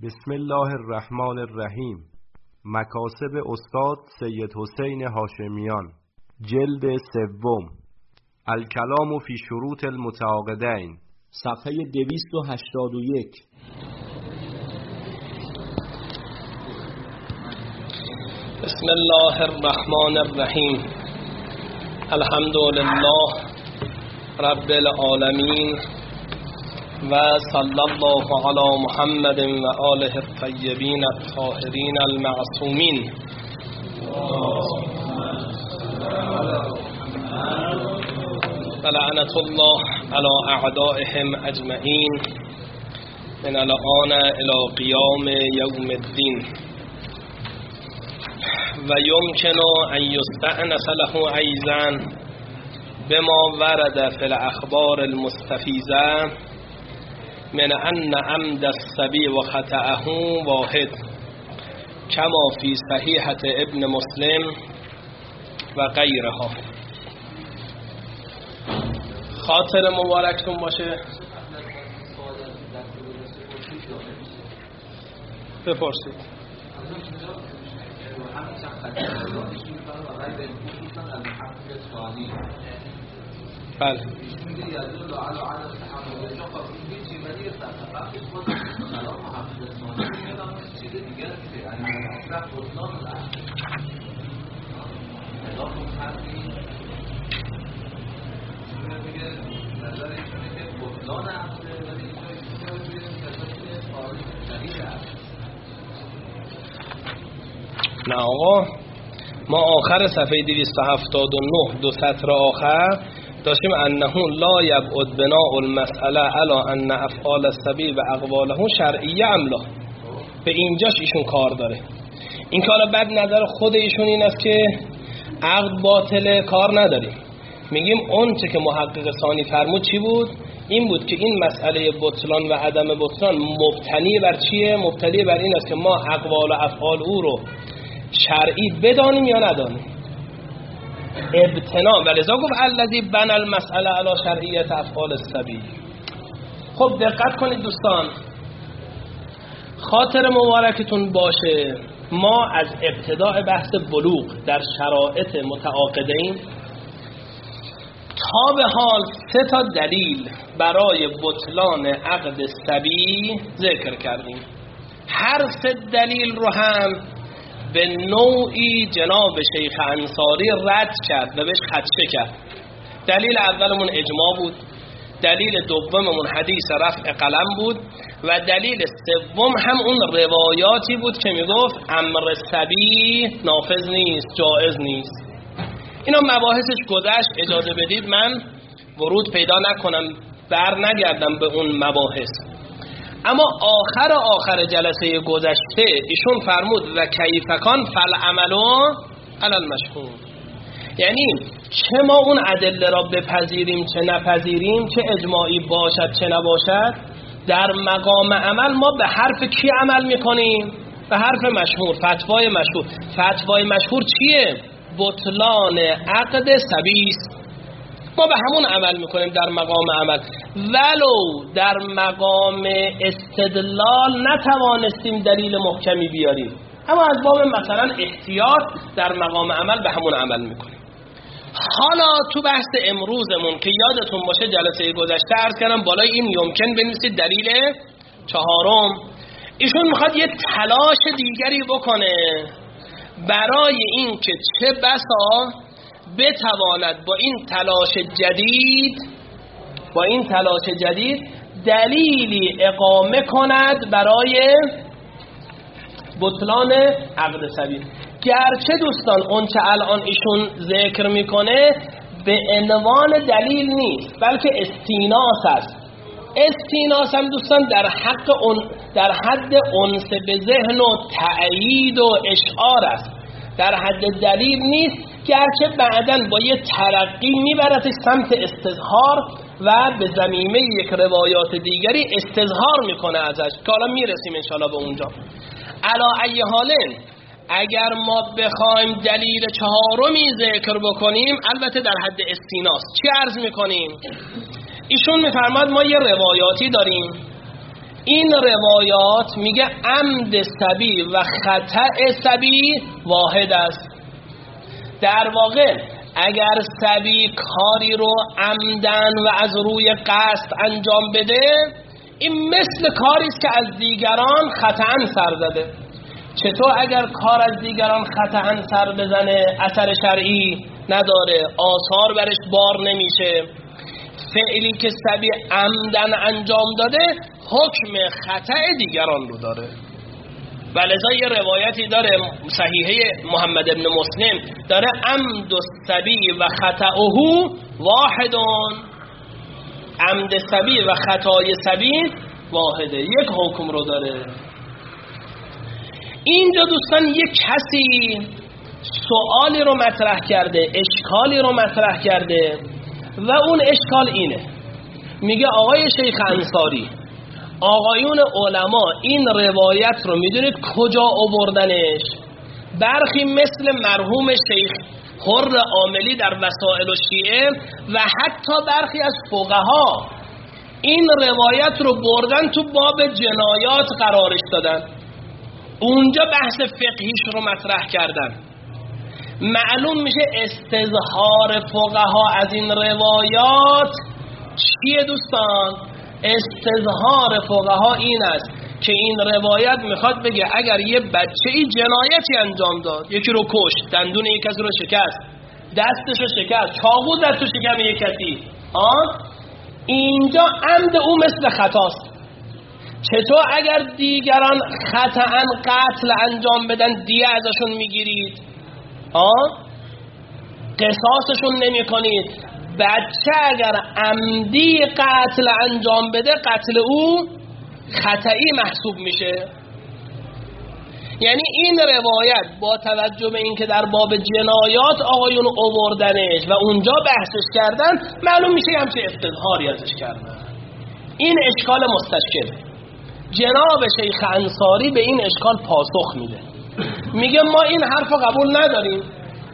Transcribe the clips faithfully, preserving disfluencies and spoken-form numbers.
بسم الله الرحمن الرحیم. مکاسب استاد سید حسین هاشمیان، جلد سوم، الکلام فی شروط المتعاقدین، صفحه دویست و هشتاد و یک. بسم الله الرحمن الرحیم. الحمد لله رب العالمین و صلی الله علی محمد و آله الطیبین الطاهرین المعصومین. و لعنت الله علی اعدائهم اجمعین من الآن الی قیام یوم الدین. و یمکن ان یستأنس له ایضا بما ورد فی الاخبار المستفیضه من ان عمد الصبی و خطأه واحد کما فی صحیحة ابن مسلم و غیرها. خاطر مبارکتون باشه. بپرسید. بله. نه آقا، ما آخر صفحه دویست و هفتاد و نه دو سطر آخر داشتیم انه لا یبعد بناء المسئله علی ان افعال الصبی و اقواله شرعیه ام لا. به اینجاش ایشون کار داره. این کار بد نظر خود ایشون این است که عقد باطله، کار نداریم. میگیم اون چه که محقق ثانی فرمود چی بود؟ این بود که این مسئله بطلان و عدم بطلان مبتنی بر چیه؟ مبتنی بر این است که ما اقوال و افعال او رو شرعی بدانیم یا ندانیم. ابتنا ولذا گفت الذی بنى المسئله علی شرعیت افعال الصبی. خب دقت کنید دوستان، خاطر مبارکتون باشه. ما از ابتداء بحث بلوغ در شرایط متعاقدین تا به حال سه تا دلیل برای بطلان عقد صبی ذکر کردیم. هر سه دلیل رو هم به نوعی جناب شیخ انصاری رد کرد و بهش خدشه کرد. دلیل اولمون اجماع بود، دلیل دوممون حدیث رفع قلم بود و دلیل سوم هم اون روایاتی بود که میگفت امر صبی نافذ نیست، جائز نیست. اینا مباحثش گذشت، اجازه بدید من ورود پیدا نکنم، بر نگردم به اون مباحث. اما آخر آخر جلسه گذشته ایشون فرمود و کیفکان فالعملو علی المشهور. یعنی چه ما اون ادله را بپذیریم چه نپذیریم، چه اجماعی باشد چه نباشد، در مقام عمل ما به حرف کی عمل میکنیم؟ به حرف مشهور، فتوای مشهور. فتوای مشهور چیه؟ بطلان عقد صبی است. ما به همون عمل میکنیم در مقام عمل، ولو در مقام استدلال نتوانستیم دلیل محکمی بیاریم، اما از باب مثلا احتیاط در مقام عمل به همون عمل میکنیم. حالا تو بحث امروزمون که یادتون باشه جلسه گذشته عرض کردم بالای این یمکن بنویسید دلیل چهارم. ایشون میخواد یه تلاش دیگری بکنه برای این که چه بسا بتواند با این تلاش جدید با این تلاش جدید دلیلی اقامه کند برای بطلان عقد صبی. گرچه دوستان اون چه الان ایشون ذکر میکنه به عنوان دلیل نیست بلکه استیناس است. استیناس هم دوستان در حق اون در حد انس به ذهن و تأیید و اشعار است، در حد دلیل نیست، گرچه بعداً با یه ترقی میبرد سمت استظهار و به ضمیمه یک روایات دیگری استظهار میکنه ازش که حالا میرسیم انشاءالله به اونجا. علی ای حالن اگر ما بخوایم دلیل چهارمی ذکر بکنیم البته در حد استیناس چی عرض میکنیم؟ ایشون میفرماد ما یه روایاتی داریم این روایات میگه عمد سبی و خطأ سبی واحد است. در واقع اگر سبی کاری رو عمدن و از روی قصد انجام بده، این مثل کاری است که از دیگران خطأً سر زده. چطور اگر کار از دیگران خطأً سر بزنه اثر شرعی نداره، آثار برش بار نمیشه؟ فعلی که سبی عمدن انجام داده حکم خطأ دیگران رو داره. ولذا یه روایتی داره صحیحه محمد ابن مسلم داره عمد السبی و خطأه واحدون، عمد سبی و خطای سبی واحده، یک حکم رو داره. اینجا دوستان یک کسی سوالی رو مطرح کرده، اشکالی رو مطرح کرده و اون اشکال اینه، میگه آقای شیخ انصاری، آقایون علما این روایت رو میدونید کجا آوردنش؟ برخی مثل مرحوم شیخ حر عاملی در وسائل الشیعه و حتی برخی از فقها این روایت رو بردن تو باب جنایات قرارش دادن، اونجا بحث فقهیش رو مطرح کردن. معلوم میشه استظهار فقها از این روایات چیه دوستان؟ استظهار فقها این است که این روایت میخواد بگه اگر یه بچه ای جنایتی انجام داد، یکی رو کشت، دندون یک کسی رو شکست، دستش رو شکست، چاقو زد تو شکم یک کسی، آن اینجا عمد او مثل خطاست. چطور اگر دیگران خطأً قتل انجام بدن دیه ازشون میگیرید، آن قصاصشون نمی کنید؟ بچه اگر عمدی قتل انجام بده قتل او خطئی محسوب میشه. یعنی این روایت با توجه به اینکه در باب جنایات آقایون آوردنش و اونجا بحثش کردن، معلوم میشه همچه استظهاری ازش کردن. این اشکال مستشکل. جناب شیخ انصاری به این اشکال پاسخ میده، میگه ما این حرف رو قبول نداریم،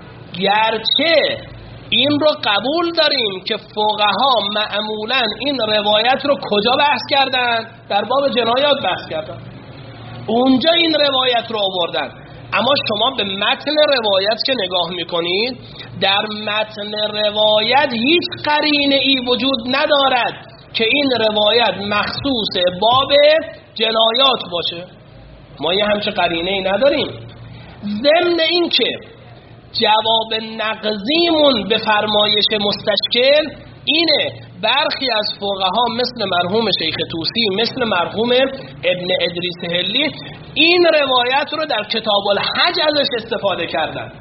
گرچه این رو قبول داریم که فقها معمولا این روایت رو کجا بحث کردن؟ در باب جنایات بحث کردن، اونجا این روایت رو آوردن. اما شما به متن روایت که نگاه میکنید، در متن روایت هیچ قرینه ای وجود ندارد که این روایت مخصوص باب جنایات باشه. ما یه همچه قرینه ای نداریم. ضمن این که جواب نقضیمون به فرمایش مستشکل اینه، برخی از فقها مثل مرحوم شیخ طوسی، مثل مرحوم ابن ادریس هلی این روایت رو در کتاب الحج ازش استفاده کردن.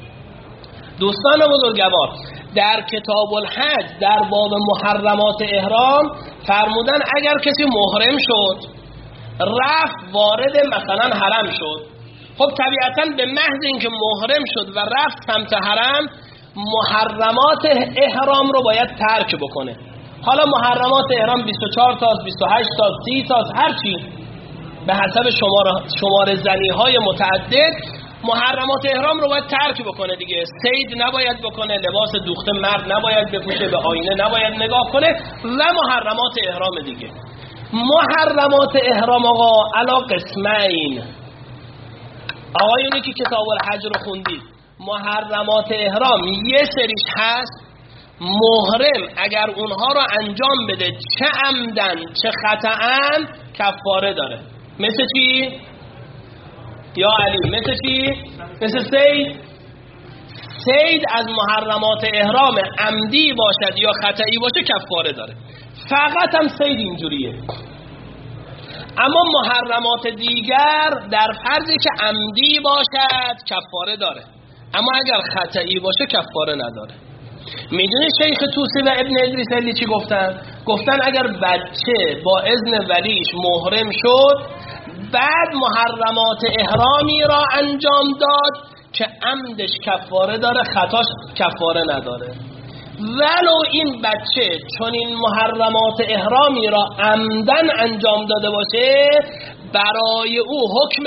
دوستان بزرگوار، در کتاب الحج در باب محرمات احرام فرمودن اگر کسی محرم شد رفت وارد مثلا حرم شد، خب طبیعتاً به محض اینکه محرم شد و رفت سمت حرم محرمات احرام رو باید ترک بکنه. حالا محرمات احرام بیست و چهار تا، بیست و هشت تا، سی تا، هر چی به حسب شمار شمار زنی های متعدد محرمات احرام رو باید ترک بکنه دیگه. صید نباید بکنه، لباس دوخته مرد نباید بپوشه، به آینه نباید نگاه کنه و محرمات احرام دیگه. محرمات احرام آقا علا قسمین، آقایونی که کتاب الحج رو خوندید، محرمات احرام یه سریش هست محرم اگر اونها رو انجام بده چه عمدن چه خطأن کفاره داره. مثل چی؟ یا علی مثل چی؟ مثل سید. سید از محرمات احرام عمدی باشد یا خطئی باشه کفاره داره، فقط هم سید اینجوریه. اما محرمات دیگر در فرضی که عمدی باشد کفاره داره، اما اگر خطئی باشه کفاره نداره. میدونی شیخ طوسی و ابن ادریس هلی چی گفتن؟ گفتن اگر بچه با اذن ولیش محرم شد بعد محرمات احرامی را انجام داد که عمدش کفاره داره خطاش کفاره نداره، ولو این بچه چون این محرمات احرامی را عمدن انجام داده باشه برای او حکم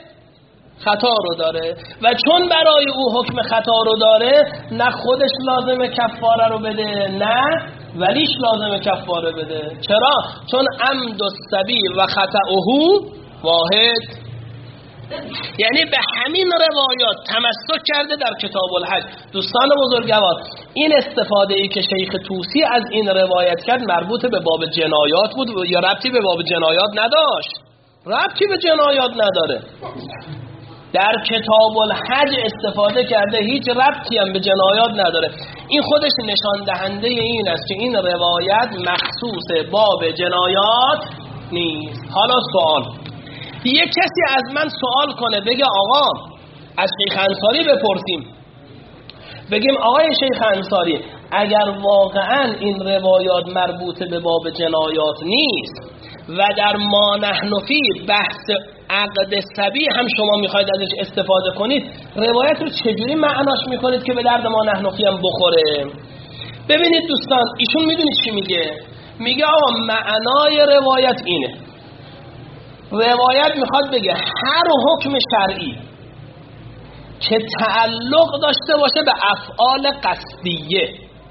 خطا رو داره و چون برای او حکم خطا رو داره نه خودش لازمه کفاره رو بده نه ولیش لازمه کفاره بده. چرا؟ چون عمد الصبی و خطأه واحد، یعنی به همین روایات تمسک کرده در کتاب الحج. دوستان بزرگوار، این استفاده ای که شیخ طوسی از این روایت کرد مربوط به باب جنایات بود یا ربطی به باب جنایات نداشت؟ ربطی به جنایات نداره. در کتاب الحج استفاده کرده، هیچ ربطی هم به جنایات نداره. این خودش نشان دهنده این است که این روایت مخصوص باب جنایات نیست. حالا سوال، یه کسی از من سوال کنه بگه آقا، از شیخ انصاری بپرسیم، بگیم آقای شیخ انصاری اگر واقعا این روایات مربوط به باب جنایات نیست و در ما نحن فی بحث عقد صبی هم شما میخواید ازش استفاده کنید، روایت رو چجوری معناش میکنید که به درد ما نحن فی هم بخوره؟ ببینید دوستان، ایشون میدونید چی میگه؟ میگه آقا معنای روایت اینه، روایت میخواد بگه هر حکم شرعی که تعلق داشته باشه به افعال قصدیه.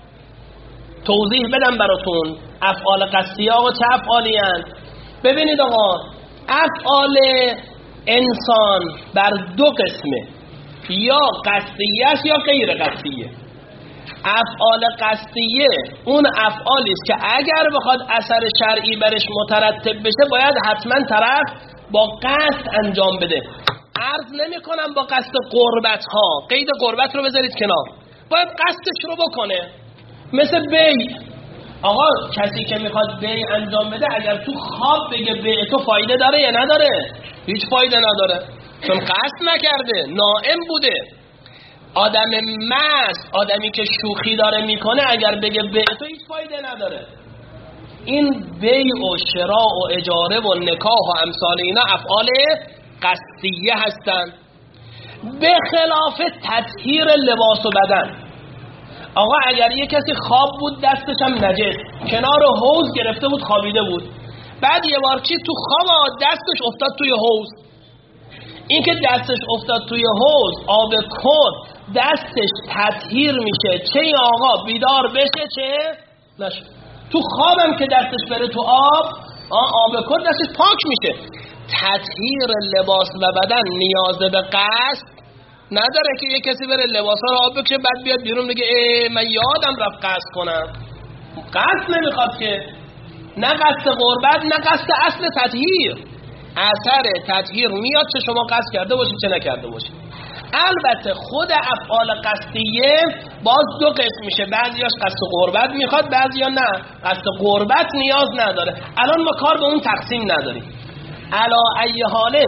توضیح بدم براتون افعال قصدیه آقا چه افعالی هستند؟ ببینید آقا، افعال انسان بر دو قسمه، یا قصدیه است یا غیر قصدیه. افعال قصدیه اون افعالی است که اگر بخواد اثر شرعی برش مترتب بشه باید حتما طرف با قصد انجام بده. عرض نمی کنم با قصد قربت ها، قید قربت رو بذارید کنار، باید قصدش رو بکنه. مثل بیع، آقا کسی که میخواد بیع انجام بده اگر تو خواب بگه بیع تو فایده داره یا نداره؟ هیچ فایده نداره، چون قصد نکرده، نائم بوده. آدم مست، آدمی که شوخی داره میکنه اگر بگه بیع تو هیچ فایده نداره. این بیع و شراء و اجاره و نکاح و امثال اینا افعال قصدیه هستن، به خلاف تطهیر لباس و بدن. آقا اگر یه کسی خواب بود دستش هم نجس، کنار حوض گرفته بود خوابیده بود، بعد یه بار چی تو خواب دستش افتاد توی حوض، این که دستش افتاد توی حوض آب کد دستش تطهیر میشه، چه این آقا بیدار بشه چه نشه. تو خوابم که دستش بره تو آب، آب کد دستش پاک میشه. تطهیر لباس و بدن نیاز به قصد نداره که یه کسی بره لباسا رو آب بکشه بعد بیاد بیرون بگه ای من یادم رفت قصد کنم. قصد نمیخواد که، نه قصد قربت نه قصد اصل تطهیر. اثر تطهیر میاد چه شما قصد کرده باشید چه نکرده باشید. البته خود افعال قصدیه باز دو قسم میشه، بعضیاش قصد قربت میخواد، بعضیا نه قصد قربت نیاز نداره. الان ما کار به اون تقسیم نداریم. علا ای حال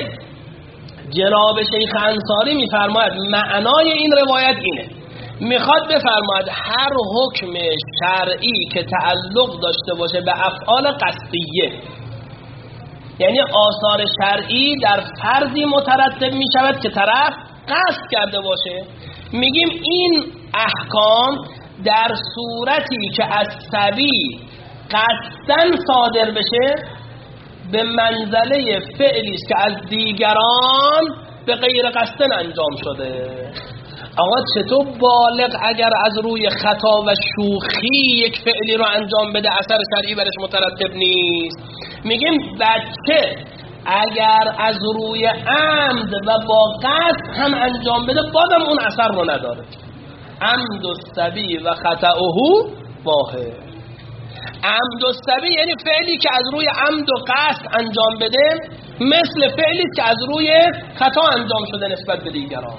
جناب شیخ انصاری میفرماید معنای این روایت اینه، میخواد بفرماید هر حکم شرعی که تعلق داشته باشه به افعال قصدیه، یعنی آثار شرعی در فرضی مترتب میشود که طرف قصد کرده باشه، میگیم این احکام در صورتی که از صبی قصدن صادر بشه به منزله فعلی است که از دیگران به غیر قصدن انجام شده. آقا چطور بالغ اگر از روی خطا و شوخی یک فعلی رو انجام بده اثر شرعی برش مترتب نیست؟ میگیم بچه اگر از روی عمد و با قصد هم انجام بده بازم اون اثر رو نداره. عمد الصبی و خطأه واحد. عمد الصبی یعنی فعلی که از روی عمد و قصد انجام بده مثل فعلی که از روی خطا انجام شده نسبت به دیگران.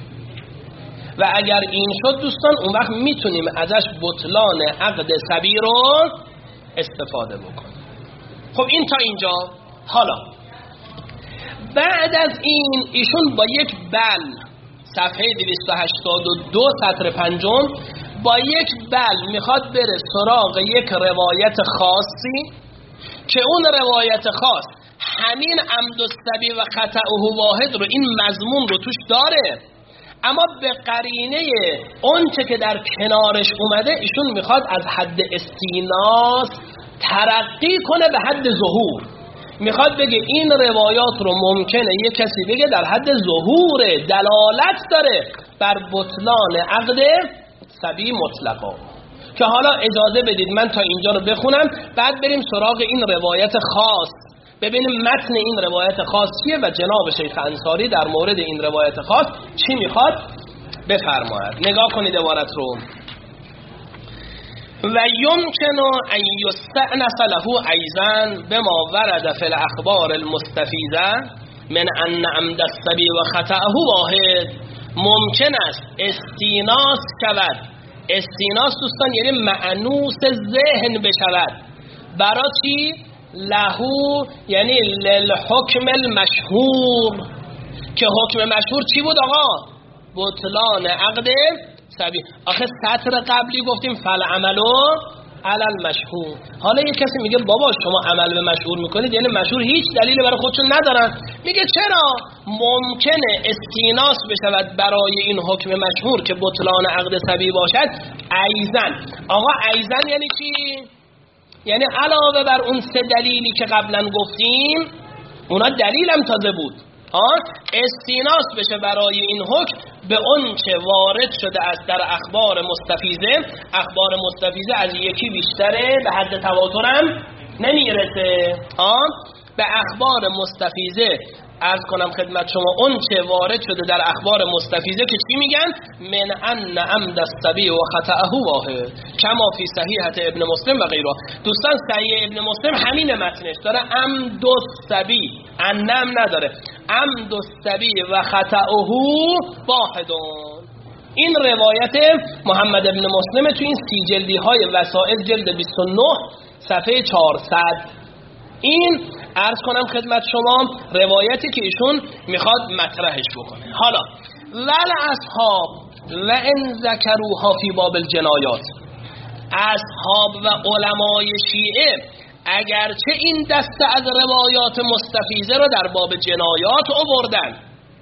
و اگر این شد دوستان اون وقت میتونیم ازش بطلان عقد صبی رو استفاده بکنیم. خب این تا اینجا. حالا بعد از این ایشون با یک بل صفحه دویست و هشتاد و دو سطر پنجم با یک بل میخواد بره سراغ یک روایت خاصی که اون روایت خاص همین عمد الصبی و خطأه واحد رو، این مضمون رو توش داره، اما به قرینه اون چه که در کنارش اومده ایشون میخواد از حد استیناس ترقی کنه به حد ظهور. میخواد بگه این روایات رو ممکنه یک کسی بگه در حد ظهور دلالت داره بر بطلان عقد صبی مطلقا. که حالا اجازه بدید من تا اینجا رو بخونم، بعد بریم سراغ این روایت خاص، ببینیم متن این روایت خاص چیه و جناب شیخ انصاری در مورد این روایت خاص چی میخواد بفرماید. نگاه کنید عبارت رو. و یمکن ان یستأنف له ایضا بما ورد فی الاخبار المستفیضه من ان عمد الصبی و خطأه واحد. ممکن است استیناس شود، استیناس دوستان یعنی معنوس ذهن بشود، برای چی؟ لهو یعنی للحکم المشهور، که حکم مشهور چی بود آقا؟ بطلان عقد صبی. آخه سطر قبلی گفتیم فالعملو علی المشهور. حالا یک کسی میگه بابا شما عمل به مشهور میکنید یعنی مشهور هیچ دلیلی برای خودشون ندارن. میگه چرا؟ ممکنه استیناس بشود برای این حکم مشهور که بطلان عقد صبی باشد ایزن. آقا ایزن یعنی چی؟ یعنی علاوه بر اون سه دلیلی که قبلا گفتیم، اونا دلیلم تازه بود، آه استیناس بشه برای این حکم به اون چه وارد شده است در اخبار مستفیضه. اخبار مستفیضه از یکی بیشتره، به حد تواترم نمیرسه. آه به اخبار مستفیضه عرض کنم خدمت شما اون چه وارد شده در اخبار مستفیضه که چی میگن؟ من ان عمد الصبی و خطأه واحد کما فی صحیحه ابن مسلم و غیره. دوستان صحیح ابن مسلم همین متنش داره عمد الصبی، انم نداره، عمد الصبی و خطأه واحد. این روایت محمد ابن مسلم تو این سی جلدی های وسائل جلد بیست و نه صفحه چهارصد. این عرض کنم خدمت شما روایتی که ایشون میخواد مطرحش بکنه. حالا ول اصحاب و ان ذکروها فی باب الجنایات، اصحاب و علمای شیعه اگرچه این دسته از روایات مستفیضه رو در باب جنایات آوردن،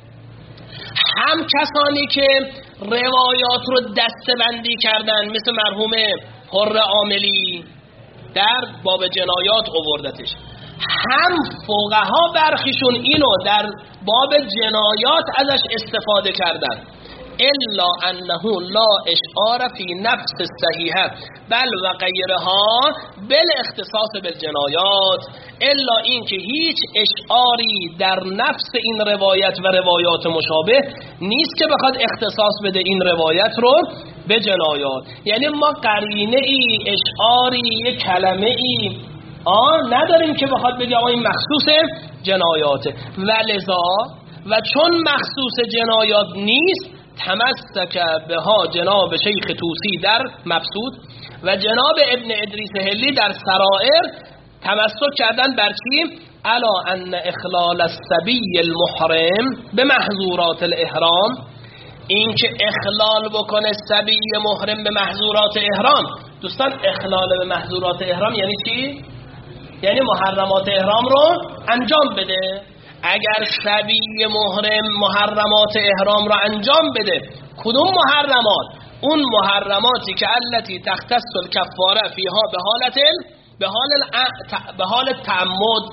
هم کسانی که روایات رو دسته بندی کردن مثل مرحوم حر عاملی در باب جنایات آوردتش، هم فقها برخیشون اینو در باب جنایات ازش استفاده کردن. الا انه لا اشعار فی نفس الصحیحه بل و غیرها بل اختصاص بالجنایات، الا این که هیچ اشعاری در نفس این روایت و روایات مشابه نیست که بخواد اختصاص بده این روایت رو به جنایات. یعنی ما قرینه ای، اشعاری، یک کلمه ای آه نداریم که بخواد بگه آقا این مخصوص جنایاته. ولذا و چون مخصوص جنایات نیست تمسک بها جناب شیخ توسی در مبسوط و جناب ابن ادریس هلی در سرائر تمسک کردن بر چی؟ الا ان اخلال الصبی المحرم به محظورات الاحرام، این که اخلال بکنه صبی محرم به محظورات احرام. دوستان اخلال به محظورات احرام یعنی چی؟ یعنی محرمات احرام رو انجام بده. اگر صبی محرم محرمات احرام رو انجام بده، کدوم محرمات؟ اون محرماتی که التي تختص الکفاره فیها به حالت به حال به حال تعمد.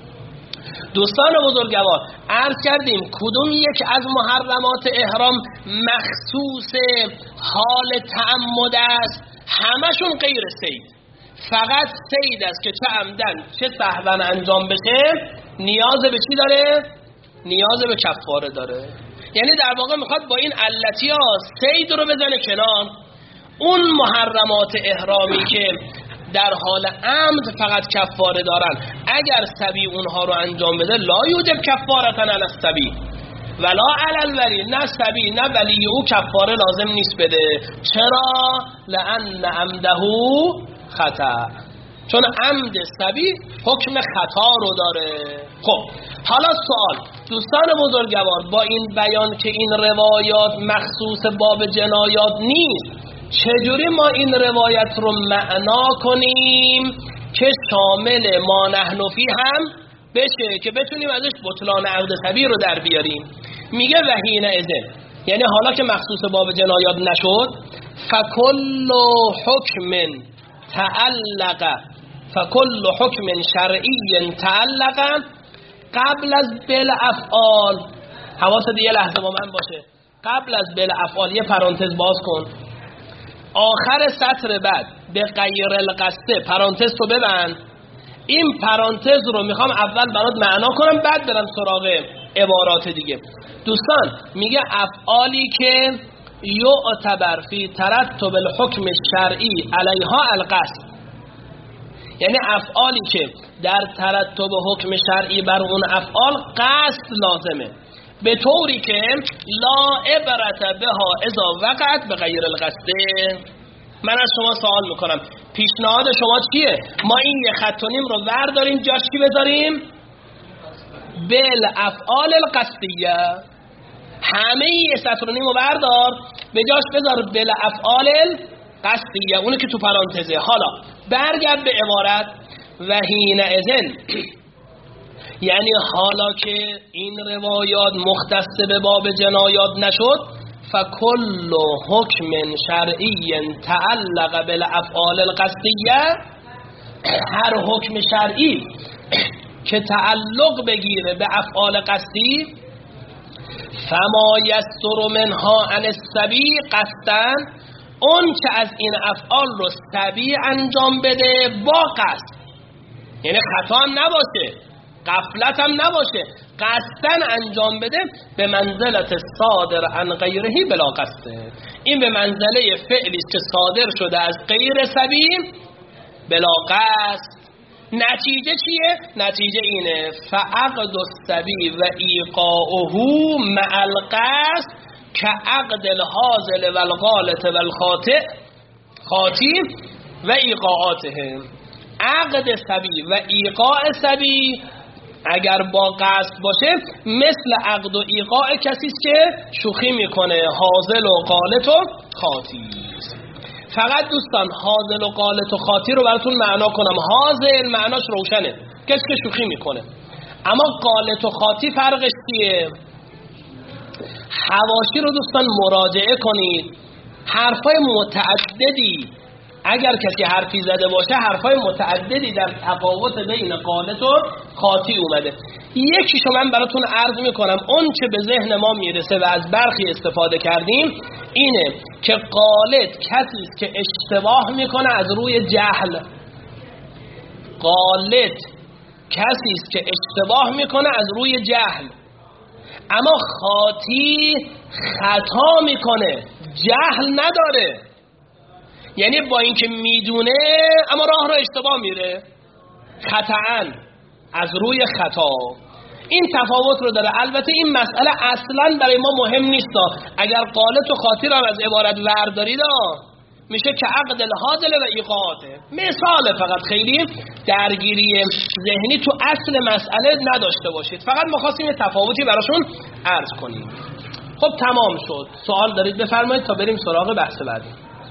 دوستان بزرگوار عرض کردیم کدوم یک از محرمات احرام مخصوص حال تعمد است؟ همشون غیر صید، فقط صید است که چه عمدن چه سهوا انجام بشه نیاز به چی داره؟ نیاز به کفاره داره. یعنی در واقع میخواد با این علتی ها صید رو بزنه کنار. اون محرمات احرامی که در حال عمد فقط کفاره دارن، اگر صبی اونها رو انجام بده لا یوجب کفارتن علی الصبی ولا علی الولی، نه صبی نه ولی او کفاره لازم نیست بده. چرا؟ لأن عمده خطا، چون عمد صبی حکم خطا رو داره. خب حالا سوال دوستان بزرگوار، با این بیان که این روایات مخصوص باب جنایات نیست، چجوری ما این روایت رو معنا کنیم که شامل ما نحن فی هم بشه که بتونیم ازش بطلان عقد صبی رو در بیاریم؟ میگه وحین اذن، یعنی حالا که مخصوص باب جنایات نشد، فکل حکم تعلق فکل حکم شرعی تعلق قبل از بالافعال. حواست یه لحظه با من باشه، قبل از بالافعال یه پرانتز باز کن. آخر سطر بعد به غیر القصد پرانتز رو ببند. این پرانتز رو میخوام اول برات معنا کنم بعد برم سراغ عبارات دیگه. دوستان میگه افعالی که یعتبر فی ترتب الحکم الشرعی علیها القصد، یعنی افعالی که در ترتب حکم شرعی بر اون افعال قصد لازمه، به طوری که لا عبرت بها اذا وقعت به غیر القصد. من از شما سوال میکنم پیشنهاد شما چیه؟ ما این یه خط و نیم رو برداریم جاش کی بذاریم؟ بل افعال القصدیه. همه یه سطر و نیم رو بردار به جاش بذار بل افعال القصدیه، اونو که تو پرانتزه. حالا برگرد به عبارت و حینئذ، یعنی حالا که این روایات مختص به باب جنایات نشد، فکل حکم شرعی تعلق بالافعال القصدیه، هر حکم شرعی که تعلق بگیره به افعال قصدی، فما یستر منها عن السبی قصدن، اون که از این افعال رو سبی انجام بده با قصد، یعنی خطا هم نباشه غفلت هم نباشه، قصدن انجام بده، به منزلت صادر عن غیرهی بلا قصده، این به منزله فعلی که صادر شده از غیر سبی بلا قصد. نتیجه چیه؟ نتیجه اینه فعقد السبی و ایقاؤه مع القصد که عقد الحاضل و الغالط و الخاطئ خاطی و ایقاعاته. عقد سبی و ایقاع سبی اگر با قصد باشه مثل عقد و ایقاع کسی است که شوخی میکنه، حاضل و غالط و خاطی. فقط دوستان حاضل و غالط و خاطی رو براتون معنا کنم. حاضل معناش روشنه، کسی که شوخی میکنه، اما غالط و خاطی فرقش چیه؟ حواشی رو دوستان مراجعه کنید. حرفای متعددی اگر کسی حرفی زده باشه، حرفای متعددی در تفاوت بین غالط و خاطی اومده. یکیشو من براتون عرض میکنم، اون چه به ذهن ما میرسه و از برخی استفاده کردیم اینه که غالط کسی است که اشتباه میکنه از روی جهل. غالط کسی است که اشتباه میکنه از روی جهل، اما خاطی خطا میکنه، جهل نداره، یعنی با اینکه میدونه اما راه رو اشتباه میره، خطأن از روی خطا. این تفاوت رو داره. البته این مسئله اصلا برای ما مهم نیست. اگر غالط و خاطی رو از عبارت وردارید میشه که عقد الحاضل و ایقاعاته. مثال فقط خیلی درگیری ذهنی تو اصل مسئله نداشته باشید، فقط ما خواستیم یه تفاوتی براشون عرض کنیم. خب تمام شد. سوال دارید بفرمایید تا بریم سراغ بحث بعدی.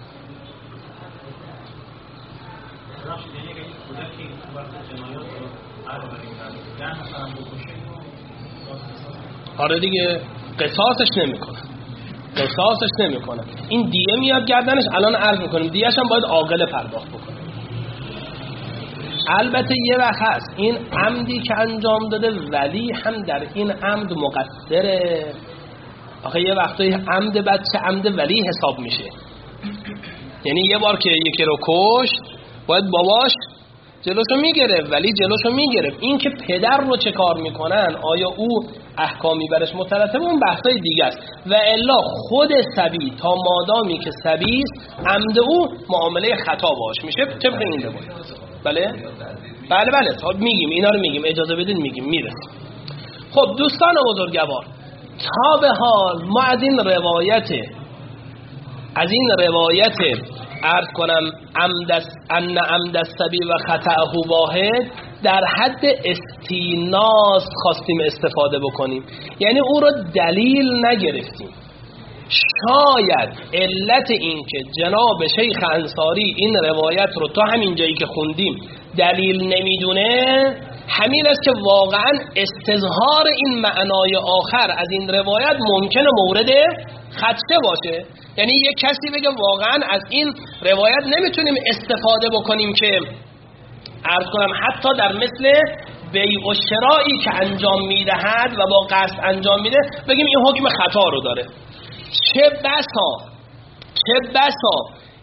آره دیگه، قصاصش نمیکنه، قصاصش نمیکنه. این دیه میاد گردنش. الان عرض میکنیم دیهش هم باید عاقل پرداخت بکنه. البته یه وقت هست این عمدی که انجام داده ولی هم در این عمد مقصره. آخه یه وقتایی عمد بچه عمد ولی حساب میشه. یعنی یه بار که یکی رو کشت باید باباش جلوشو میگرفت، ولی جلوشو میگرفت. این که پدر رو چه کار میکنن، آیا او احکامی برش مترتبه، اون بحثای دیگه است. و الا خود سبی تا مادامی که سبی است عمد او معامله خطا باش میشه طبق این روایت. بله بله بله تا میگیم اینا رو میگیم، اجازه بدین میگیم میرسیم. خب دوستان بزرگوار، تا به حال ما از این روایت از این روایت عرض کنم عمد ان عمد السبی و خطأه واحد در حد استیناس خواستیم استفاده بکنیم، یعنی او رو دلیل نگرفتیم. شاید علت این که جناب شیخ انصاری این روایت رو تا همین جایی که خوندیم دلیل نمیدونه همین است که واقعا استظهار این معنای آخر از این روایت ممکنه مورد خدشه باشه. یعنی یک کسی بگه واقعا از این روایت نمیتونیم استفاده بکنیم که عرض کنم حتی در مثل بیع و شرایی که انجام میدهد و با قصد انجام میده بگیم این حکم خطا رو داره. چه بسا چه بسا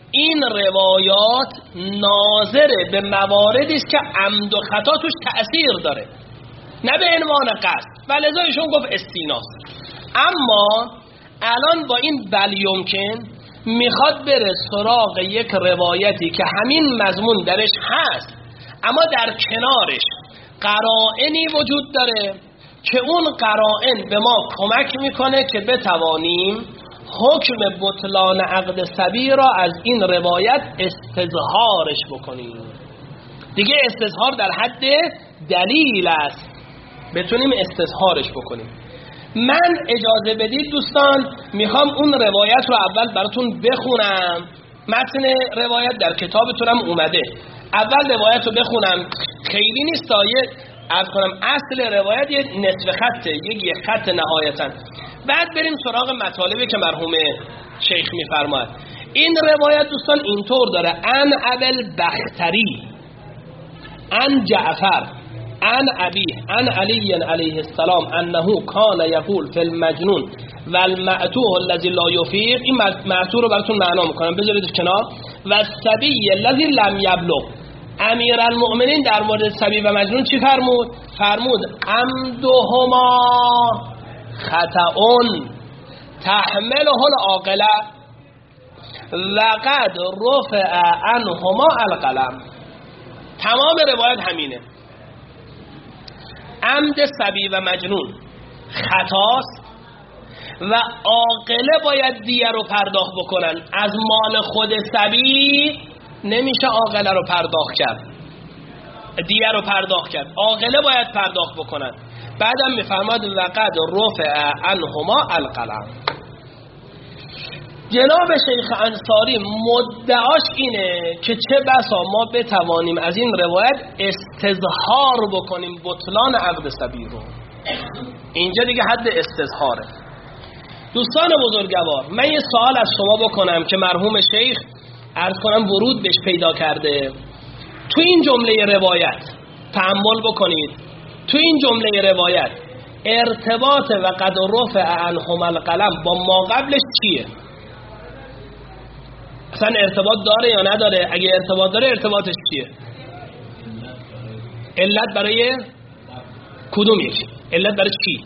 این روایات ناظر به مواردی است که عمد و خطا توش تأثیر داره، نه به عنوان قصد، ولذا ایشون گفت استیناست. اما الان با این بل یمکن میخواد بره سراغ یک روایتی که همین مضمون درش هست، اما در کنارش قرائنی وجود داره که اون قرائن به ما کمک میکنه که بتوانیم حکم بطلان عقد صبی را از این روایت استظهارش بکنیم. دیگه استظهار در حد دلیل است، بتونیم استظهارش بکنیم. من اجازه بدید دوستان میخوام اون روایت رو اول براتون بخونم. متن روایت در کتابتونم اومده. اول روایت رو بخونم، خیلی نیست یه عرض کنم اصل روایت یه نصف خطه، یک یک خط نهایتا. بعد بریم سراغ مطالبی که مرحوم شیخ میفرماید. این روایت دوستان اینطور داره: ان ابل بختری ان جعفر ان ابیه ان علی علیه السلام انه کان یقول فی المجنون والمعتوه الذی لا یفیق. این معتوه رو براتون معنا میکنم، بذارید کنار. و الصبی الذی لم یبلغ. امیر المؤمنین در مورد صبی و مجنون چی فرمود؟ فرمود عمدهما خطأون تحمله العاقله وقد رفع عنهما القلم. تمام روایت همینه. عمد صبی و مجنون خطاست و عاقله باید دیه رو پرداخت بکنن. از مال خود صبی نمیشه عاقله رو پرداخت کرد، دیه رو پرداخت کرد، عاقله باید پرداخت بکنن. بعدم میفرماد وقد رفع عنهما القلم. جناب شیخ انصاری مدعاش اینه که چه بسا ما بتوانیم از این روایت استظهار بکنیم بطلان عقد صبی رو. اینجا دیگه حد استظهاره. دوستان بزرگوار، من یه سوال از شما بکنم که مرحوم شیخ عرض کنم ورود بهش پیدا کرده. تو این جمله روایت تأمل بکنید. تو این جمله روایت ارتباط وقد رفع عنهما القلم با ما قبلش چیه؟ اصلا ارتباط داره یا نداره؟ اگه ارتباط داره ارتباطش چیه؟ علت برای کدوم یکی؟ علت برای چی؟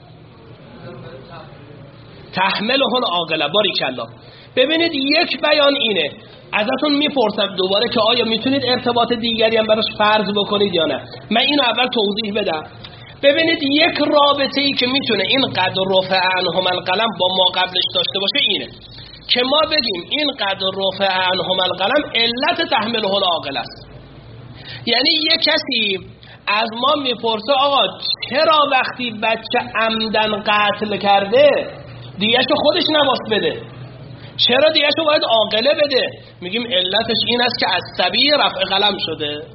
تحمله العاقله. باریکالله. ببینید یک بیان اینه. ازتون میپرسم دوباره که آیا میتونید ارتباط دیگری هم براش فرض بکنید یا نه. من اینو اول توضیح بدم. ببینید یک رابطه ای که میتونه این قدر رفع عنهما القلم با ما قبلش داشته باشه اینه که ما بگیم این قدر رفع عنهما القلم علت تحمله العاقله است. یعنی یک کسی از ما میپرسه آقا چرا وقتی بچه عمدن قتل کرده دیهشو خودش نباید بده، چرا دیهشو باید عاقله بده؟ میگیم علتش این است که از صبی رفع قلم شده.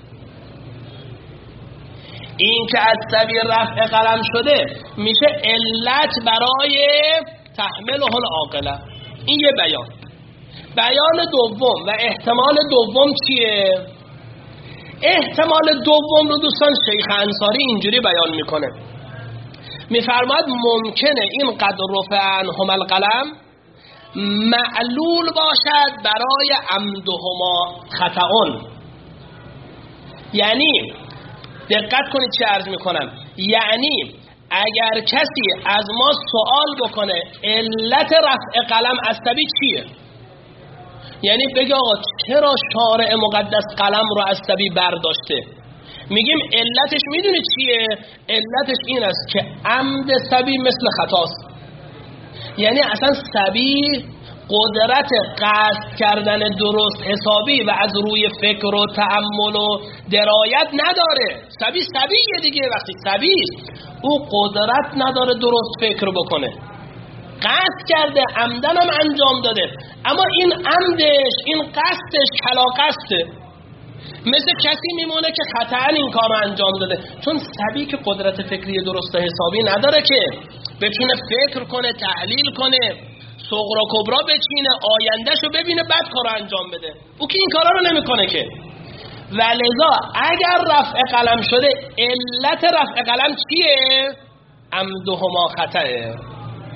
این که از صبی رفع قلم شده میشه علت برای تحمله العاقله. این یه بیان. بیان دوم و احتمال دوم چیه؟ احتمال دوم رو دوستان شیخ انصاری اینجوری بیان میکنه، میفرماید ممکنه این قدر رفع عنهما القلم معلول باشد برای عمدهما خطأون. یعنی دقت کنید چه عرض میکنم، یعنی اگر کسی از ما سوال بکنه علت رفع قلم از صبی چیه، یعنی بگه آقا چرا شارع مقدس قلم رو از صبی برداشته، میگیم علتش میدونی چیه؟ علتش این است که عمد صبی مثل خطاست. یعنی اصلا صبی قدرت قصد کردن درست حسابی و از روی فکر و تأمل و درایت نداره. صبی صبیه دیگه. وقتی صبی او قدرت نداره درست فکر بکنه، قصد کرده، عمدن هم انجام داده، اما این عمدش، این قصدش کلا قصده. مثل کسی میمونه که خطأ این کار رو انجام داده، چون صبی که قدرت فکری درست حسابی نداره که بتونه فکر کنه، تحلیل کنه، صغرا کبرا بچینه، آیندهشو ببینه بعد کار رو انجام بده. او که این کارا رو نمیکنه که. ولذا اگر رفع قلم شده علت رفع قلم چیه؟ عمدهما خطأه.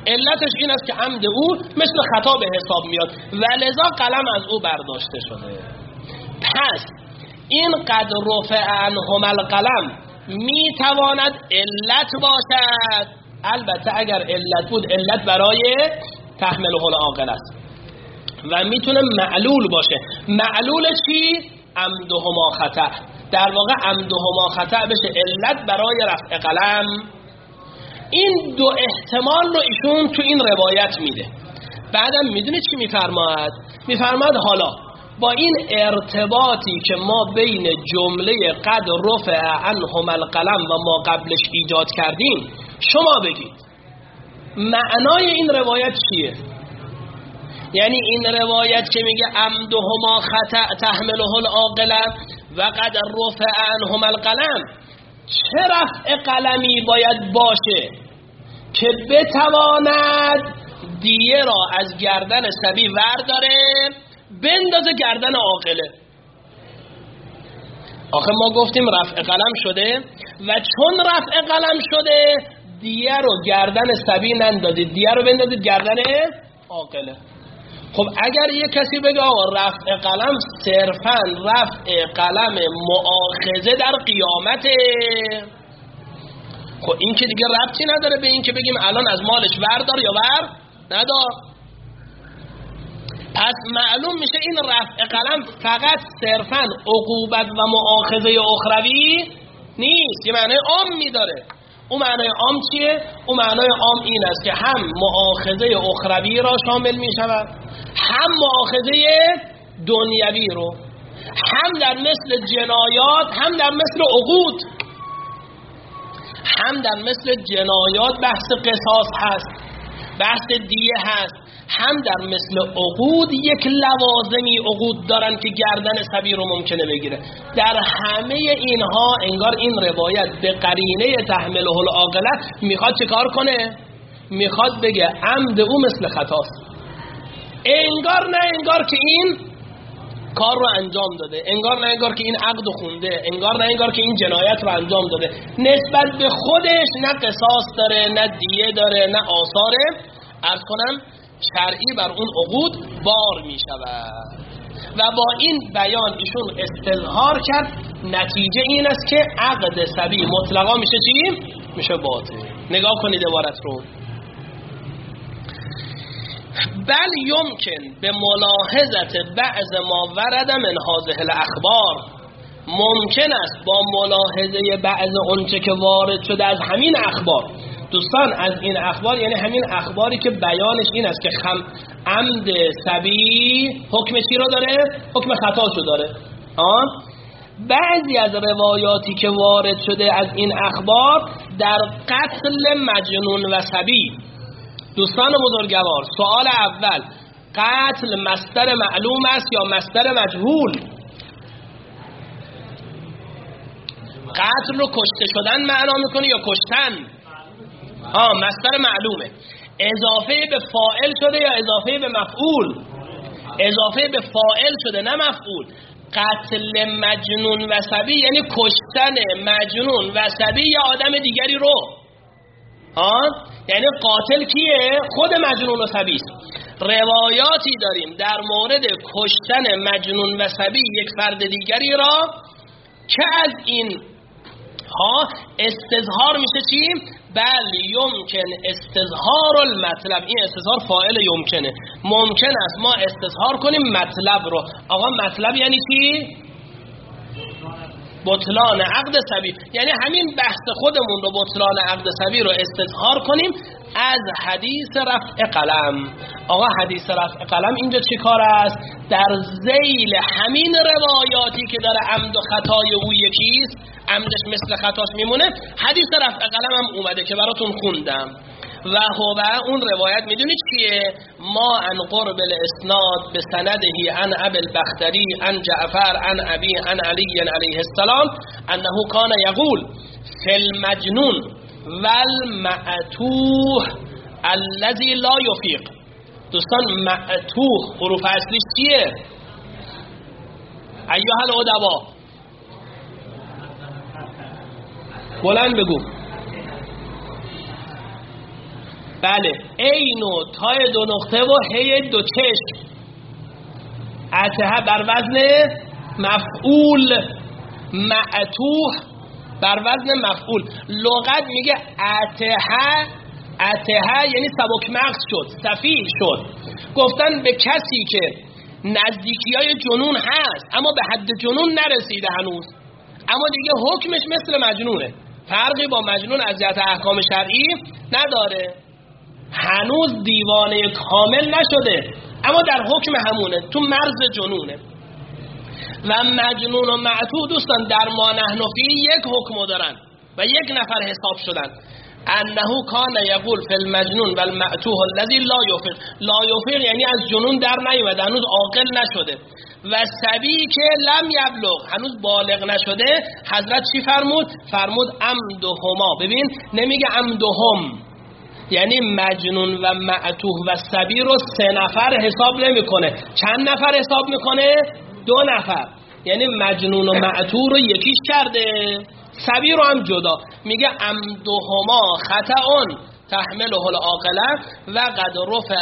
علتش این است که عمد او مثل خطا به حساب میاد و لذا قلم از او برداشته شده. پس این قد رفع عنهما القلم میتواند علت باشد، البته اگر علت بود علت برای تحمله العاقل است، و میتونه معلول باشه. معلول چی؟ عمدهما خطأ. در واقع عمدهما خطأ بشه علت برای رفع قلم. این دو احتمال رو ایشون تو این روایت میده. بعدم میدونه چی میفرماید؟ میفرماید حالا با این ارتباطی که ما بین جمله قد رفع عنهما القلم و ما قبلش ایجاد کردیم، شما بگید معنای این روایت چیه؟ یعنی این روایت که میگه عمدهما خطأ تحمله العاقل و قد رفع عنهما القلم، چه رفع قلمی باید باشه که بتواند دیه را از گردن صبی ورداره بندازه گردن عاقله؟ آخه ما گفتیم رفع قلم شده و چون رفع قلم شده دیه رو گردن صبی نندازید، دیه رو بندازید گردن عاقله. خب اگر یه کسی بگه آقا رفع قلم صرفاً رفع قلم مؤاخذه در قیامته، خب این که دیگه ربطی نداره به این که بگیم الان از مالش وردار یا ور ندار. پس معلوم میشه این رفع قلم فقط صرفاً عقوبت و مؤاخذه اخروی نیست، یه معنی عام میداره. اون معنای عام چیه؟ اون معنای عام این است که هم مؤاخذه اخروی را شامل میشود، هم مؤاخذه دنیوی رو، هم در مثل جنایات، هم در مثل عقود. هم در مثل جنایات بحث قصاص هست، بحث دیه هست، هم در مثل عقود یک لوازمی عقود دارن که گردن صبی رو ممکنه بگیره. در همه اینها انگار این روایت به قرینه تحمله العاقله میخواد چه کار کنه؟ میخواد بگه عمد او مثل خطاست. انگار نه انگار که این کار رو انجام داده، انگار نه انگار که این عقد خونده، انگار نه انگار که این جنایت رو انجام داده. نسبت به خودش نه قصاص داره، نه دیه داره، نه آثاره عرض کنم شرعی بر اون عقود بار می شود. و با این بیان ایشون استظهار کرد نتیجه این است که عقد صبی مطلقا میشه چی؟ میشه باطل. نگاه کنید عبارت رو. بل یمکن به ملاحظت بعض ما ورد من هذه الاخبار، ممکن است با ملاحظه بعض اونچه که وارد شده از همین اخبار. دوستان از این اخبار یعنی همین اخباری که بیانش این است که خم عمد صبی حکم چی رو داره؟ حکم خطاشو داره. آن بعضی از روایاتی که وارد شده از این اخبار در قتل مجنون و صبی. دوستان بزرگوار، سوال اول، قتل مصدر معلوم است یا مصدر مجهول؟ قتل رو کشته شدن معنا میکنه یا کشتن؟ آه مصدر معلومه. اضافه به فاعل شده یا اضافه به مفعول؟ اضافه به فاعل شده نه مفعول. قتل مجنون و صبی یعنی کشتن مجنون و صبی یا آدم دیگری رو. آه یعنی قاتل کیه؟ خود مجنون و صبی است. روایاتی داریم در مورد کشتن مجنون و صبی یک فرد دیگری را که از این ها استظهار میشه چی؟ بل یمکن استظهار المطلب. این استظهار فاعل یمکنه. ممکن است ما استظهار کنیم مطلب رو. آقا مطلب یعنی چی؟ بطلان عقد صبی. یعنی همین بحث خودمون رو بطلان عقد صبی رو استظهار کنیم از حدیث رفع قلم. آقا حدیث رفع قلم اینجا چی کار است؟ در ذیل همین روایاتی که داره عمد و خطای او یکیست، عمدش مثل خطاش میمونه، حدیث رفع قلم هم اومده که براتون خوندم. و هو اون روایت میدونید چیه؟ ما ان قرب الاسناد به سندهی عن ابی البختری عن جعفر عن ابی عن علی علیه السلام انه کان یقول فی المجنون والمعتوه الذی لا یفیق. دوستان معتوه حروف اصلیش چیه؟ ایها الادبا بلند بگو. بله عین و تای دو نقطه و هی دو چشم. اتها بر وزن مفعول، معطوح بر وزن مفعول. لغت میگه اتها، اتها یعنی سبک مغز شد، سفیه شد. گفتن به کسی که نزدیکی های جنون هست اما به حد جنون نرسیده هنوز، اما دیگه حکمش مثل مجنونه، فرقی با مجنون از جهت احکام شرعی نداره، هنوز دیوانه کامل نشده اما در حکم همونه، تو مرز جنونه. و مجنون و معطوح دوستان در ما نحن فی یک حکم دارن و یک نفر حساب شدن. انه کان یقول فی المجنون و المعطوح الذی لا یفیق. لا یفیق یعنی از جنون در نیومده، هنوز عاقل نشده. و صبی که لم یبلغ، هنوز بالغ نشده. حضرت چی فرمود؟ فرمود عمدهما. ببین نمیگه عمدهم، یعنی مجنون و معطوح و صبی رو سه نفر حساب نمیکنه. چند نفر حساب میکنه؟ دو نفر. یعنی مجنون و معطوح رو یکیش کرده، صبی رو هم جدا. میگه عمدهما خطأ تحمله العاقله و قد رفع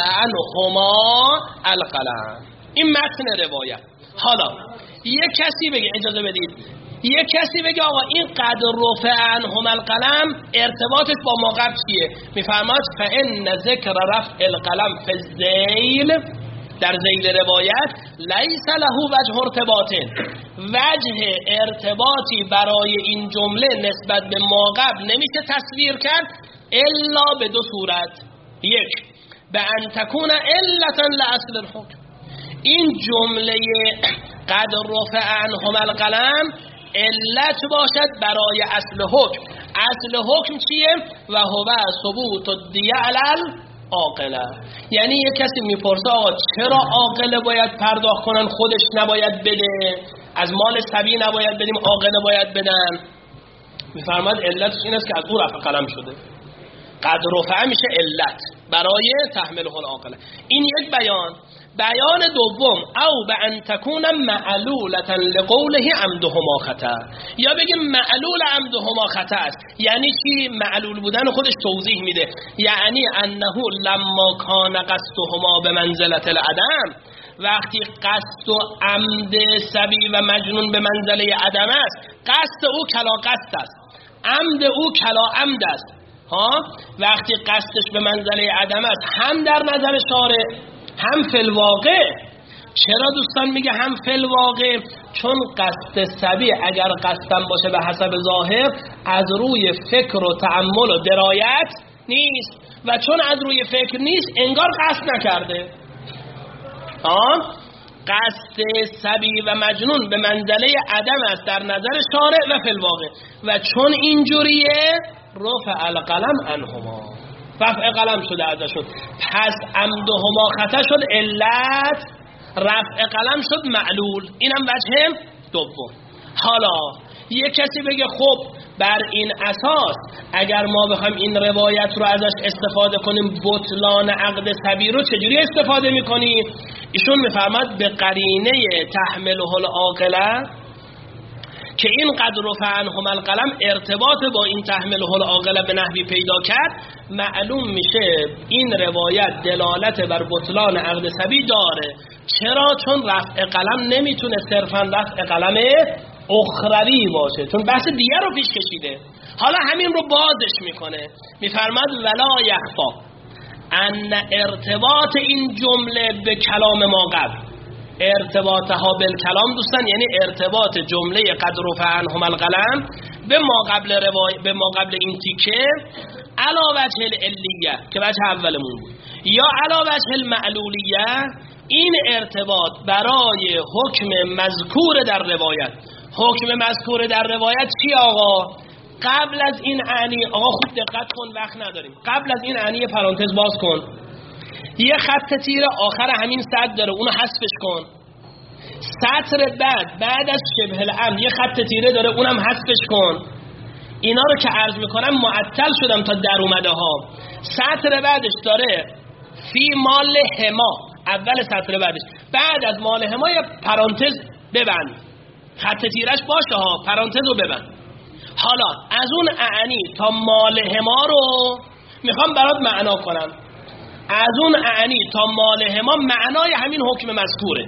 عنهما القلم. این متن روایت. حالا یک کسی بگه، اجازه بدید، یک کسی بگه آقا این قد رفع عنهما القلم ارتباطش با ما قبل چیه؟ میفرماد فان ذکر رفع القلم فی الذیل، در ذیل روایت لیس له وجه ارتباط، وجه ارتباطی برای این جمله نسبت به ما قبل نمیشه تصویر کرد الا به دو صورت. یک، به ان تکون علتا لاصل الحکم، این جمله قد رفع عنهما القلم علت باشد برای اصل حکم. اصل حکم چیه؟ و هو ثبوت الدیه علی عاقله. یعنی یک کسی میپرسه آقا چرا عاقله باید پرداخت کنن، خودش نباید بده، از مال صبی نباید بدیم، عاقله باید بدن. میفرماد علتش این است که از او رفع قلم شده. قد رفع میشه علت برای تحمله العاقله. این یک بیان. بیان دوم او به ان تکون معلولتا لقوله عمدهما خطا، یا بگیم معلول عمدهما خطا است. یعنی چی؟ معلول بودن خودش توضیح میده، یعنی انه لما کان قصدهما به منزلت العدم، وقتی قصد و عمد صبی و مجنون به منزله عدم است، قصد او کلا قصد است، عمد او کلا عمد است. ها وقتی قصدش به منزله عدم است، هم در نظر شارع هم فی الواقع. چرا دوستان میگه هم فی الواقع؟ چون قصد صبی اگر قصدم باشه به حسب ظاهر از روی فکر و تأمل و درایت نیست، و چون از روی فکر نیست انگار قصد نکرده. آه قصد صبی و مجنون به منزله عدم است در نظر شارع و فی الواقع، و چون اینجوریه رفع القلم عنهما، رفع قلم شده ازشون. پس عمدهما خطا شد علت، رفع قلم شد معلول. اینم وجه دوم. حالا یک کسی بگه خب بر این اساس اگر ما بخوایم این روایت رو ازش استفاده کنیم بطلان عقد صبی رو چجوری استفاده میکنیم؟ ایشون میفرماد به قرینه تحمله العاقله که این قد رفع عنهما القلم ارتباط با این تحمله العاقله به نحوی پیدا کرد، معلوم میشه این روایت دلالت بر بطلان عقد صبی داره. چرا؟ چون رفع قلم نمیتونه صرفا رفع قلم اخروی باشه، چون بحث دیگه رو پیش کشیده. حالا همین رو بازش میکنه، میفرماد ولا یخفا ان ارتباط این جمله به کلام ما قبل، ارتباطها بالکلام دوستان یعنی ارتباط جمله قد رفع عنهما القلم به ما قبل روای به ما قبل این تیکه علا وجه العلیه که وجه اولمون بود، یا علا وجه المعلولیه، این ارتباط برای حکم مذکور در روایت. حکم مذکور در روایت چی آقا؟ قبل از این اعنی، آقا خوب دقت کن وقت نداریم، قبل از این اعنی پرانتز باز کن، یه خط تیر آخر همین سطر داره اونو حذفش کن. سطر بعد بعد از شبه الامر یه خط تیره داره اونم حذفش کن. اینا رو که عرض میکنم معطل شدم تا در اومده ها. سطر بعدش داره فی مال هما، اول سطر بعدش، بعد از مال هما یه پرانتز ببند، خط تیرش باشه ها، پرانتز رو ببند. حالا از اون اعنی تا مال هما رو میخوام برات معنا کنم. از اون اعنی تا مالهما معنای همین حکم مذکوره.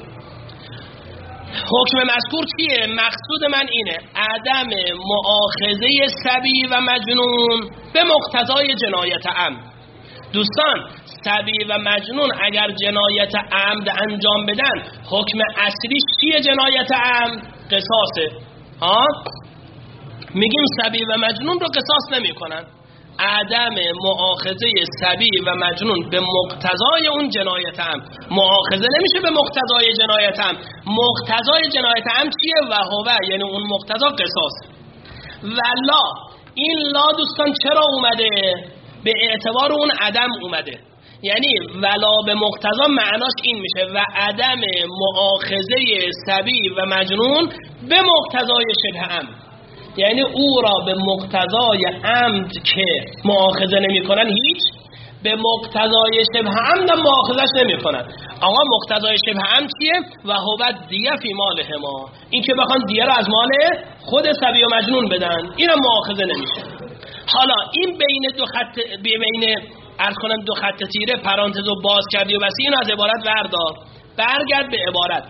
حکم مذکور چیه؟ مقصود من اینه عدم مؤاخذه صبی و مجنون به مقتضای جنایت عمد. دوستان صبی و مجنون اگر جنایت عمد انجام بدن حکم اصلی چیه؟ جنایت عمد قصاصه. ها میگیم صبی و مجنون رو قصاص نمی کنن. عدم مؤاخذه صبی و مجنون به مقتضای اون جنایت عمد. مؤاخذه نمیشه به مقتضای جنایت عمد. مقتضای جنایت عمد چیه؟ و هو، یعنی اون مقتضا قصاص. ولا این لا دوستان چرا اومده؟ به اعتبار اون عدم اومده. یعنی ولا به مقتضا معناش این میشه و عدم مؤاخذه صبی و مجنون به مقتضای شبه عمد، یعنی او را به مقتضای عمد که مؤاخذه نمی کنن هیچ، به مقتضای شبه عمد هم مؤاخذش نمی کنن. آقا مقتضای شبه عمد چیه؟ و هو دیه فی مالهما، این که بخوان دیه را از مال خود صبی و مجنون بدن اینم مؤاخذه نمیشه. حالا این بین دو خط بین عرض کنم دو خط تیره پرانتز رو باز کردی و بس این از عبارت وردار برگرد به عبارت.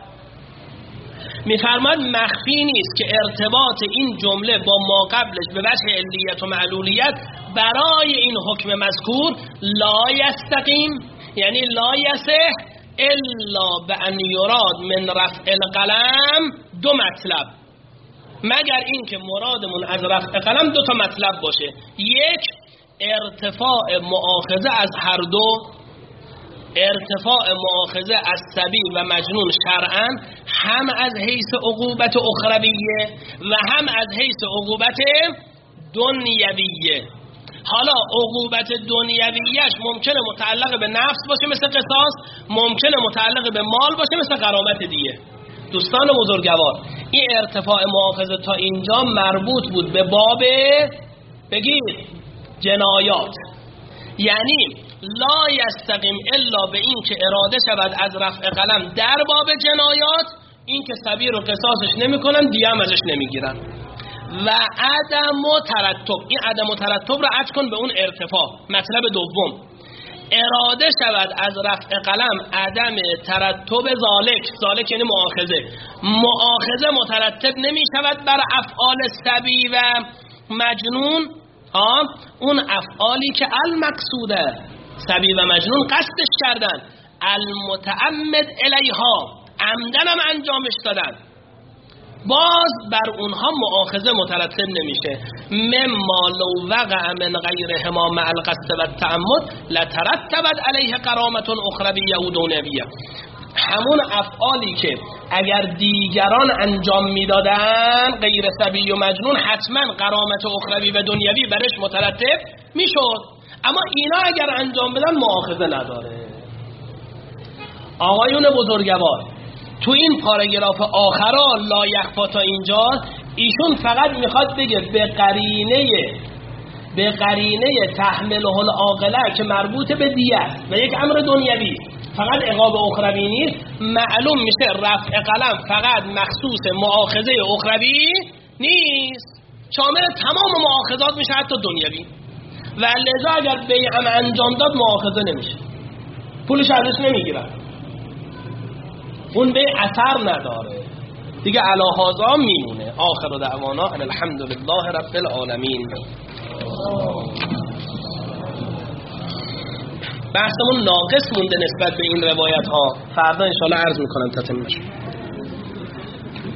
میفرماد مخفی نیست که ارتباط این جمله با ما قبلش به وجه علیت و معلولیت برای این حکم مذکور لا یستقیم، یعنی لا یصح الا به ان یراد من رفع القلم دو مطلب، مگر این که مرادمون از رفع قلم دو تا مطلب باشه. یک، ارتفاع مؤاخذه از هر دو، ارتفاع مؤاخذه از صبی و مجنون شرعاً هم از حیث عقوبت اخرویه و هم از حیث عقوبت دنیویه. حالا عقوبت دنیویش ممکنه متعلق به نفس باشه مثل قصاص، ممکنه متعلق به مال باشه مثل غرامت دیه. دوستان بزرگوار این ارتفاع مؤاخذه تا اینجا مربوط بود به باب بگید جنایات، یعنی لا یستقیم الا به این که اراده شود از رفع قلم در باب جنایات، این که صبی رو قصاصش نمی کنن دیگه هم ازش نمی گیرن. و عدم ترتب، این عدم ترتب رو عطف کن به اون ارتفاع. مطلب دوم، اراده شود از رفع قلم عدم ترتب ذالک، ذالک یعنی مؤاخذه، مؤاخذه مترتب نمی شود بر افعال صبی و مجنون، ها اون افعالی که المقصوده صبی و مجنون قصدش کردن، المتعمد الیها عمدن هم انجامش دادن، باز بر اونها مؤاخذه مترتب نمیشه. مما لو وقع من غیرهما مع القصد و التعمد لترتبت علیه غرامة اخرویه و دنیویه. همون افعالی که اگر دیگران انجام میدادن غیر صبی و مجنون حتما غرامت اخروی و دنیوی برش مترتب میشد، اما اینا اگر انجام بدن مؤاخذه نداره. آقایون بزرگوار تو این پاراگراف آخرا لا یخفا تا اینجا ایشون فقط میخواد بگه به قرینه به قرینه تحمله العاقله که مربوط به دیه و یک امر دنیوی، فقط عقاب اخروی نیست، معلوم میشه رفع قلم فقط مخصوص مؤاخذه اخروی نیست، شامل تمام مؤاخذات میشه حتی دنیوی، و لذا اگر بیعم انجام داد مؤاخذه نمیشه، پولش ازش نمیگیرن، اون به اثر نداره دیگه. علی هذا میمونه. آخر دعوانا ان الحمدلله رب العالمین. بحثمون ناقص مونده نسبت به این روایت ها، فردا انشاءالله عرض میکنم تتمه شد.